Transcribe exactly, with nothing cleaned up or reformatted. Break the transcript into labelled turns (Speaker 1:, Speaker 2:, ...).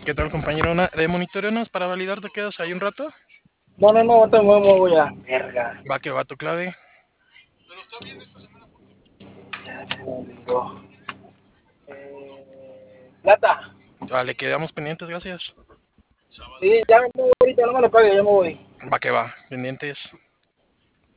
Speaker 1: ¿Qué tal, compañero? Una, de monitoreanos para validar te quedas ahí un rato.
Speaker 2: No, no, no, te muevo ya. Verga.
Speaker 1: Va que va tu clave.
Speaker 2: Ya se me olvidó. Eh, plata.
Speaker 1: Vale, quedamos pendientes, gracias.
Speaker 2: Sí, ya me voy ahorita, no me lo pague, ya me voy.
Speaker 1: Va que va, pendientes.